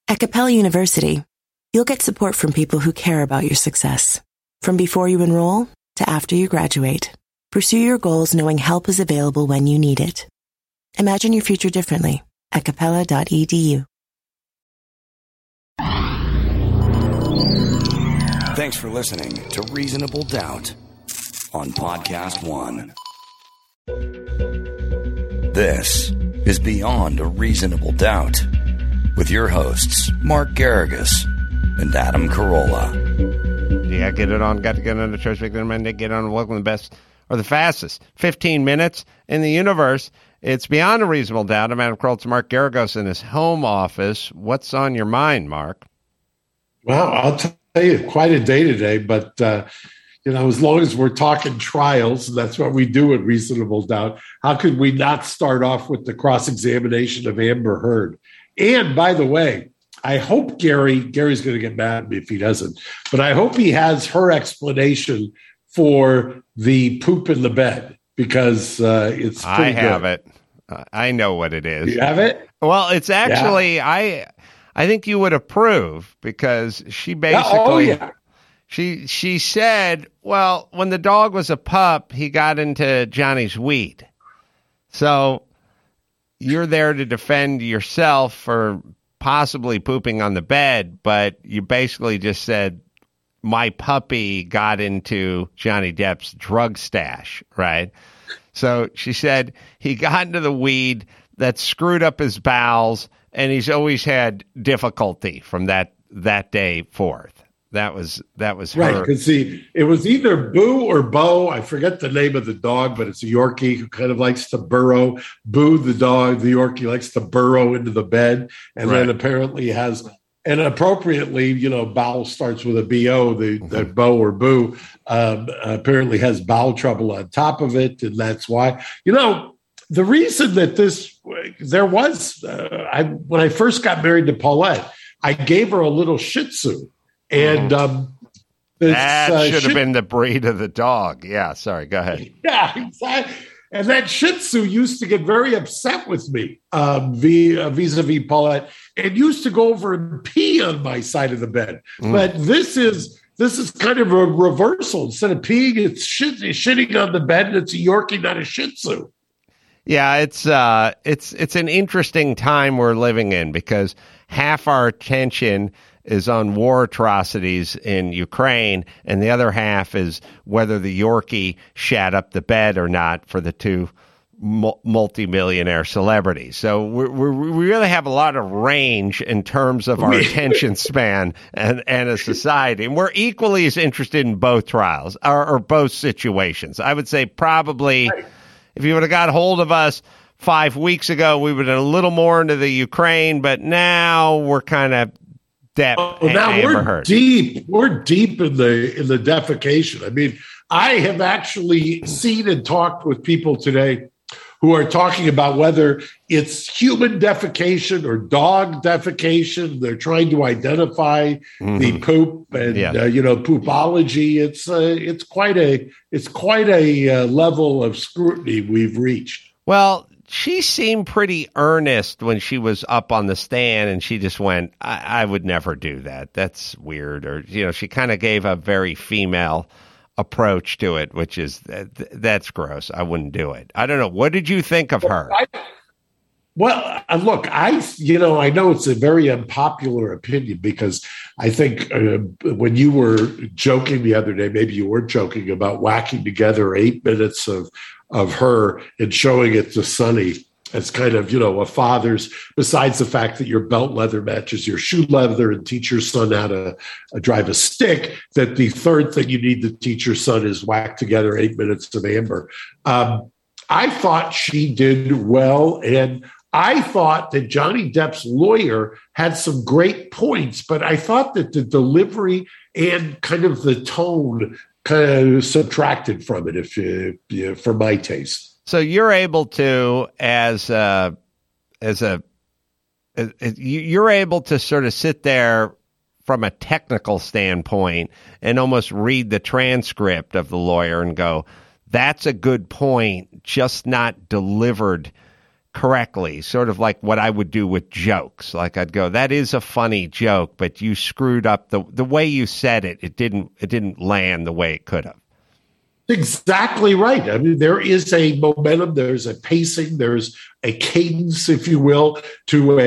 At Capella University, you'll get support from people who care about your success. From before you enroll to after you graduate, pursue your goals knowing help is available when you need it. Imagine your future differently at capella.edu. Thanks for listening to Reasonable Doubt on Podcast One. This is Beyond a Reasonable Doubt with your hosts, Mark Garrigus and Adam Carolla. Yeah, get it on. Got to get on the church. Get on. Welcome to the best or the fastest 15 minutes in the universe. It's Beyond a Reasonable Doubt. I'm Adam Carolla. It's Mark Garrigus in his home office. What's on your mind, Mark? Well, I'll tell you, quite a day today, but as long as we're talking trials, that's what we do at Reasonable Doubt. How could we not start off with the cross-examination of Amber Heard? And by the way, I hope Gary's going to get mad at me if he doesn't, but I hope he has her explanation for the poop in the bed, because it's pretty I have good. it. I know what it is. You have it? Well, it's actually, I think you would approve, because she basically, she said, well, when the dog was a pup, he got into Johnny's weed. So you're there to defend yourself for possibly pooping on the bed, but you basically just said, my puppy got into Johnny Depp's drug stash, right? So she said he got into the weed that screwed up his bowels, and he's always had difficulty from that day forth. That was right, her. because it was either Boo or Bo. I forget the name of the dog, but it's a Yorkie who kind of likes to burrow. Boo, the dog, the Yorkie, likes to burrow into the bed, and then apparently has, and appropriately, bowel starts with a B-O, that Bo or Boo apparently has bowel trouble on top of it, and that's why. The reason that when I first got married to Paulette, I gave her a little Shih Tzu. And that should have been the breed of the dog. Yeah, sorry, go ahead. Yeah, exactly. And that Shih Tzu used to get very upset with me vis-a-vis Paulette, and used to go over and pee on my side of the bed. But this is kind of a reversal. Instead of peeing, it's shitting on the bed, and it's a Yorkie, not a Shih Tzu. Yeah, it's an interesting time we're living in, because half our attention is on war atrocities in Ukraine, and the other half is whether the Yorkie shat up the bed or not for the two multimillionaire celebrities. So we really have a lot of range in terms of our attention span and a society. And we're equally as interested in both trials or both situations. I would say probably if you would have got hold of us 5 weeks ago, we would have been a little more into the Ukraine, but now we're kind of now we're deep. We're deep in the defecation. I mean, I have actually seen and talked with people today who are talking about whether it's human defecation or dog defecation. They're trying to identify the poop and poopology. It's quite a level of scrutiny we've reached. Well, she seemed pretty earnest when she was up on the stand, and she just went, I would never do that. That's weird. Or, she kind of gave a very female approach to it, which is, that's gross. I wouldn't do it. I don't know. What did you think of her? Look, I know it's a very unpopular opinion, because I think when you were joking the other day, maybe you were joking about whacking together 8 minutes of her and showing it to Sonny as kind of, a father's, besides the fact that your belt leather matches your shoe leather and teach your son how to drive a stick, that the third thing you need to teach your son is whack together 8 minutes of Amber. I thought she did well, and I thought that Johnny Depp's lawyer had some great points, but I thought that the delivery and kind of the tone kind of subtracted from it, for my taste. So you're able to, you're able to sort of sit there from a technical standpoint and almost read the transcript of the lawyer and go, that's a good point, just not delivered correctly, sort of like what I would do with jokes. Like I'd go, that is a funny joke, but you screwed up the way you said it. It didn't land the way it could have. Exactly right. I mean, there is a momentum, there's a pacing, there's a cadence, if you will, to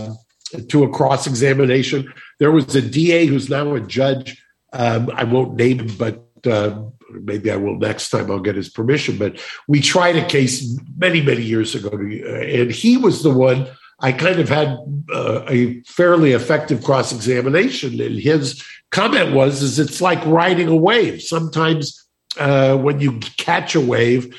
a cross-examination. There was a DA who's now a judge. I won't name him, but maybe I will next time. I'll get his permission. But we tried a case many, many years ago, and he was the one. I kind of had a fairly effective cross-examination, and his comment was, it's like riding a wave. Sometimes when you catch a wave,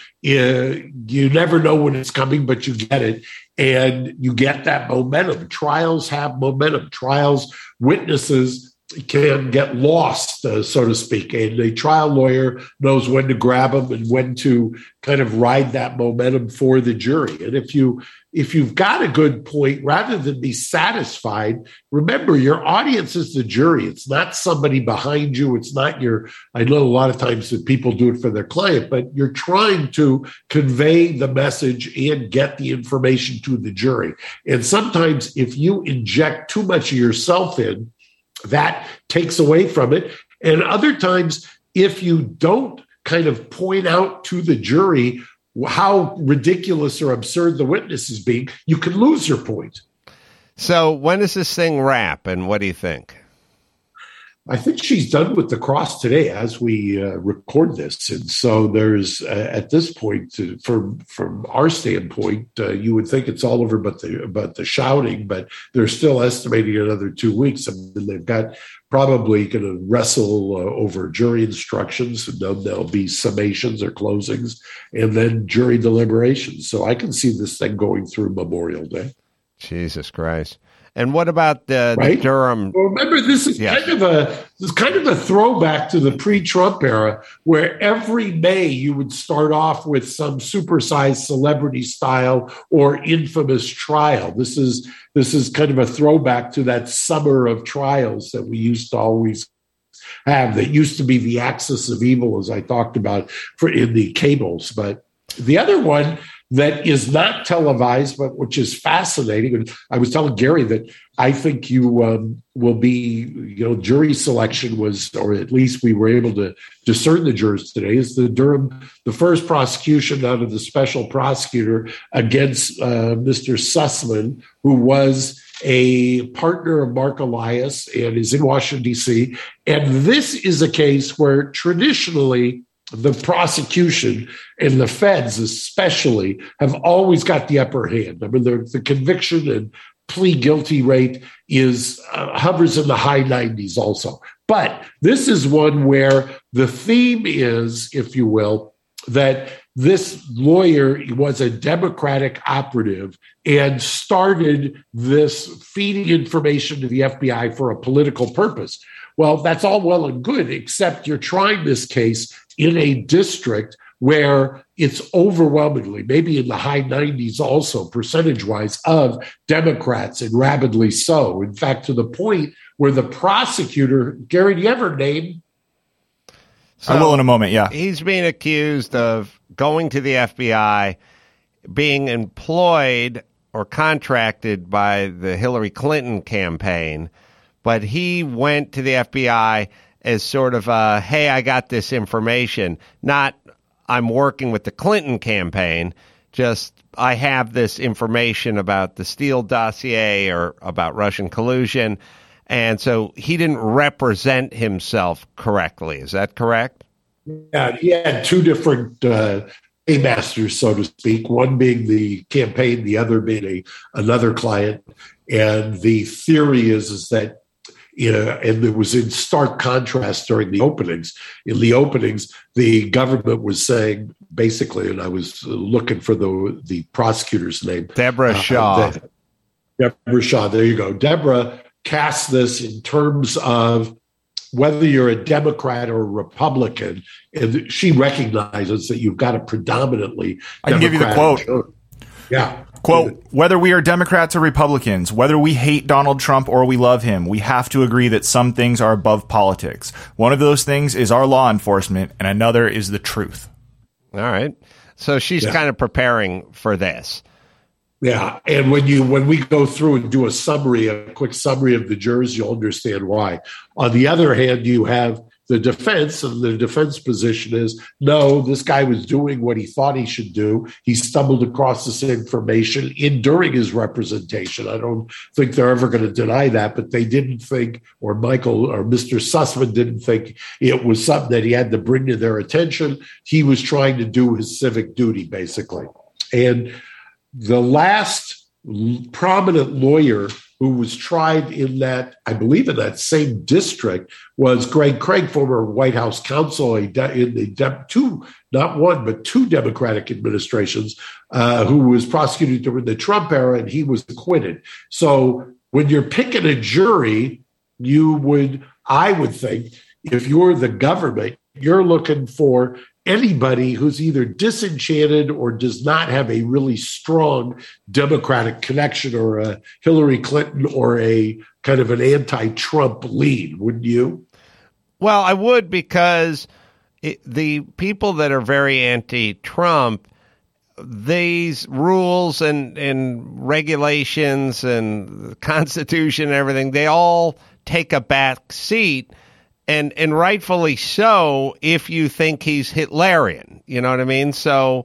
you never know when it's coming, but you get it, and you get that momentum. Trials have momentum. Trials, witnesses can get lost, so to speak, and a trial lawyer knows when to grab them and when to kind of ride that momentum for the jury. And if you've got a good point, rather than be satisfied, remember your audience is the jury. It's not somebody behind you. It's not I know a lot of times that people do it for their client, but you're trying to convey the message and get the information to the jury. And sometimes if you inject too much of yourself in, that takes away from it. And other times, if you don't kind of point out to the jury how ridiculous or absurd the witness is being, you can lose your point. So when does this thing wrap, and what do you think? I think she's done with the cross today as we record this. And so there's, at this point, from our standpoint, you would think it's all over but the shouting, but they're still estimating another 2 weeks. I mean, they've got probably going to wrestle over jury instructions, and then there'll be summations or closings, and then jury deliberations. So I can see this thing going through Memorial Day. Jesus Christ. And what about the Durham? Well, remember, this is kind of a throwback to the pre-Trump era, where every May you would start off with some supersized celebrity style or infamous trial. This is kind of a throwback to that summer of trials that we used to always have. That used to be the axis of evil, as I talked about in the cables. But the other one that is not televised, but which is fascinating. And I was telling Gary that I think you will be, jury selection was, or at least we were able to discern the jurors today, is the first prosecution out of the special prosecutor against Mr. Sussman, who was a partner of Mark Elias and is in Washington, D.C. And this is a case where traditionally the prosecution and the feds especially have always got the upper hand. I mean, the conviction and plea guilty rate is hovers in the high 90s also. But this is one where the theme is, if you will, that this lawyer was a Democratic operative and started this feeding information to the FBI for a political purpose. Well, that's all well and good, except you're trying this case in a district where it's overwhelmingly, maybe in the high 90s also, percentage-wise, of Democrats, and rapidly so. In fact, to the point where the prosecutor, Gary, do you have her name? So I will in a moment, yeah. He's being accused of going to the FBI, being employed or contracted by the Hillary Clinton campaign, but he went to the FBI as sort of a, hey, I got this information, not I'm working with the Clinton campaign, just I have this information about the Steele dossier or about Russian collusion. And so he didn't represent himself correctly. Is that correct? Yeah, he had two different paymasters, so to speak, one being the campaign, the other being another client. And the theory is that, and it was in stark contrast during the openings. In the openings, the government was saying, basically, and I was looking for the prosecutor's name. Deborah Shaw. Deborah Shaw, there you go. Deborah cast this in terms of whether you're a Democrat or a Republican, and she recognizes that you've got a predominantly I can give you the quote. Church. Yeah. Quote, whether we are Democrats or Republicans, whether we hate Donald Trump or we love him, we have to agree that some things are above politics. One of those things is our law enforcement, and another is the truth. All right. So she's kind of preparing for this. Yeah, and when we go through and do a quick summary of the jurors, you'll understand why. On the other hand, you have the defense, and the defense position is, no, this guy was doing what he thought he should do. He stumbled across this information during his representation. I don't think they're ever going to deny that, but they didn't think, or Michael or Mr. Sussman didn't think it was something that he had to bring to their attention. He was trying to do his civic duty, basically. And the last prominent lawyer who was tried in that, I believe in that same district, was Greg Craig, former White House counsel in the two Democratic administrations, who was prosecuted during the Trump era, and he was acquitted. So when you're picking a jury, I would think, if you're the government, you're looking for anybody who's either disenchanted or does not have a really strong Democratic connection, or a Hillary Clinton or a kind of an anti-Trump lean, wouldn't you? Well, I would, because the people that are very anti-Trump, these rules and regulations and the Constitution and everything, they all take a back seat. And rightfully so, if you think he's Hitlerian, you know what I mean? So,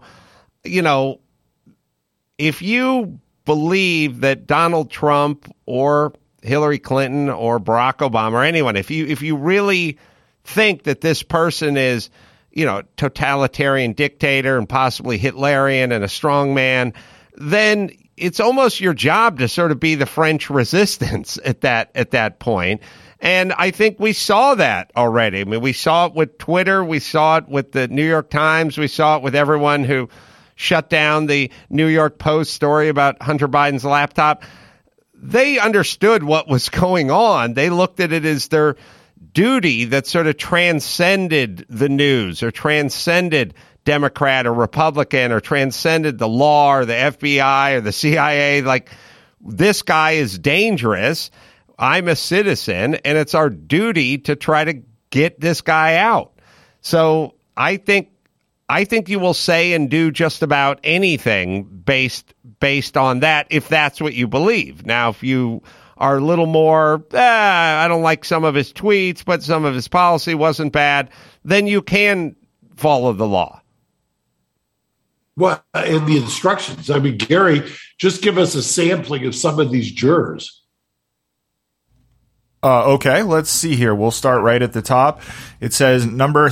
if you believe that Donald Trump or Hillary Clinton or Barack Obama or anyone, if you really think that this person is, totalitarian dictator and possibly Hitlerian and a strong man, then it's almost your job to sort of be the French resistance at that point. And I think we saw that already. I mean, we saw it with Twitter. We saw it with the New York Times. We saw it with everyone who shut down the New York Post story about Hunter Biden's laptop. They understood what was going on. They looked at it as their duty that sort of transcended the news, or transcended Democrat or Republican, or transcended the law or the FBI or the CIA. Like, this guy is dangerous. I'm a citizen, and it's our duty to try to get this guy out. So I think you will say and do just about anything based on that, if that's what you believe. Now, if you are a little more, I don't like some of his tweets, but some of his policy wasn't bad, then you can follow the law. Well, in the instructions, I mean, Gary, just give us a sampling of some of these jurors. Okay, let's see here. We'll start right at the top. It says number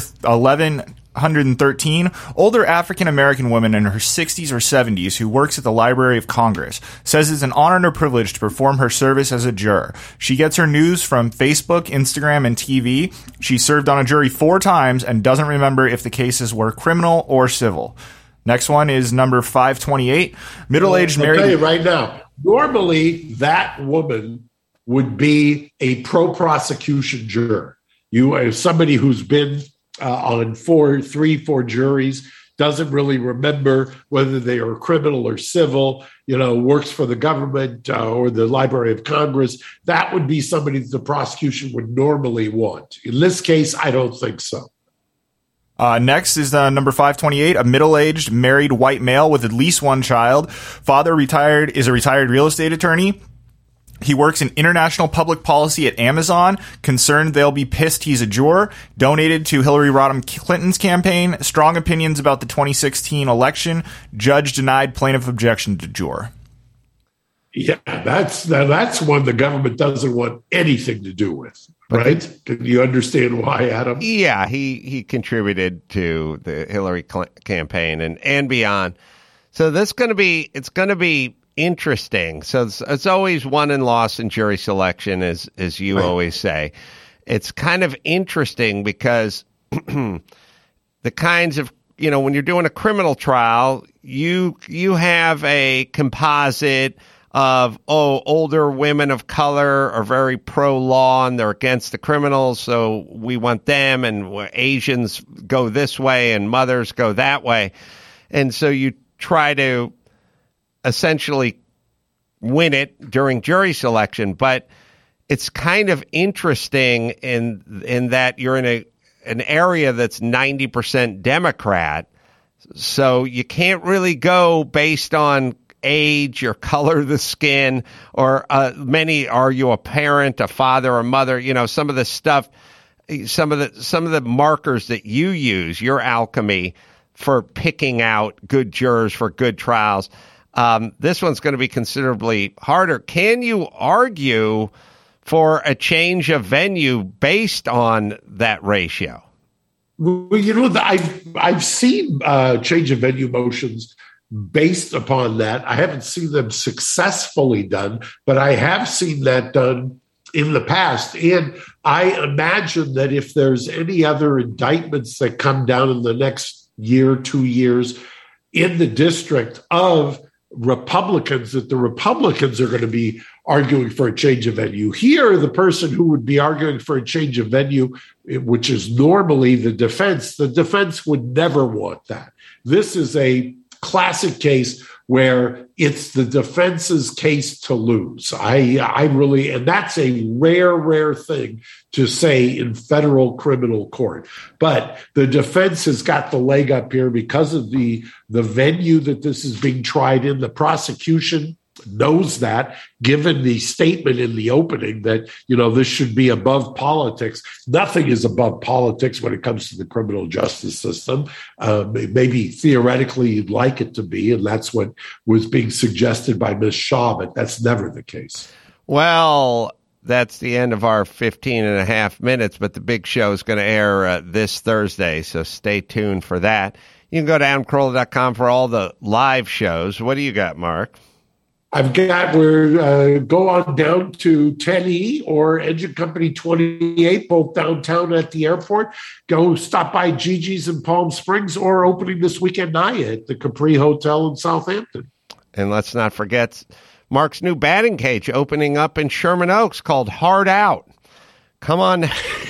1113, older African-American woman in her 60s or 70s who works at the Library of Congress, says it's an honor and a privilege to perform her service as a juror. She gets her news from Facebook, Instagram, and TV. She served on a jury 4 times and doesn't remember if the cases were criminal or civil. Next one is number 528, middle-aged married... I'll tell you right now, normally that woman would be a pro-prosecution juror. You are somebody who's been on 4 juries, doesn't really remember whether they are criminal or civil, works for the government or the Library of Congress. That would be somebody that the prosecution would normally want. In this case, I don't think so. Next is number 528, a middle-aged married white male with at least 1 child. Father is a retired real estate attorney. He works in international public policy at Amazon. Concerned they'll be pissed he's a juror. Donated to Hillary Rodham Clinton's campaign. Strong opinions about the 2016 election. Judge denied plaintiff objection to juror. Yeah, that's one the government doesn't want anything to do with, right? Can you understand why, Adam? Yeah, he contributed to the Hillary Clinton campaign and beyond. So it's going to be interesting. So it's always won and lost in jury selection, as you always say. It's kind of interesting because the kinds of, when you're doing a criminal trial, you have a composite of, older women of color are very pro-law and they're against the criminals, so we want them, and Asians go this way and mothers go that way. And so you try to essentially win it during jury selection, but it's kind of interesting in that you're in an area that's 90% Democrat, so you can't really go based on age, your color of the skin, or are you a parent, a father, or mother? You know, some of the stuff, some of the markers that you use, your alchemy for picking out good jurors for good trials. This one's going to be considerably harder. Can you argue for a change of venue based on that ratio? Well, you know, I've seen change of venue motions based upon that. I haven't seen them successfully done, but I have seen that done in the past. And I imagine that if there's any other indictments that come down in the next year, 2 years in the district of Republicans, that the Republicans are going to be arguing for a change of venue. Here, the person who would be arguing for a change of venue, which is normally the defense would never want that. This is a classic case where it's the defense's case to lose. I really, and that's a rare thing to say in federal criminal court. But the defense has got the leg up here because of the venue that this is being tried in. The prosecution knows that, given the statement in the opening that, you know, this should be above politics. Nothing is above politics when it comes to the criminal justice system. Maybe theoretically you'd like it to be, and that's what was being suggested by Ms. Shaw, but that's never the case. Well, that's the end of our 15 and a half minutes, but the big show is going to air this Thursday, so stay tuned for that. You can go to AdamCarolla.com for all the live shows. What do you got, Mark? I've got, go on down to 10E or Engine Company 28, both downtown at the airport. Go stop by Gigi's in Palm Springs, or opening this weekend night at the Capri Hotel in Southampton. And let's not forget Mark's new batting cage opening up in Sherman Oaks called Hard Out. Come on.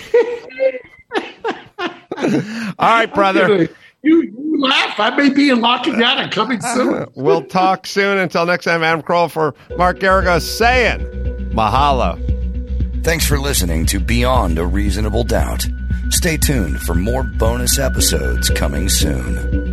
All right, brother. You laugh. I may be in locking down and coming soon. We'll talk soon. Until next time, Adam Carolla for Mark Geragos saying mahalo. Thanks for listening to Beyond a Reasonable Doubt. Stay tuned for more bonus episodes coming soon.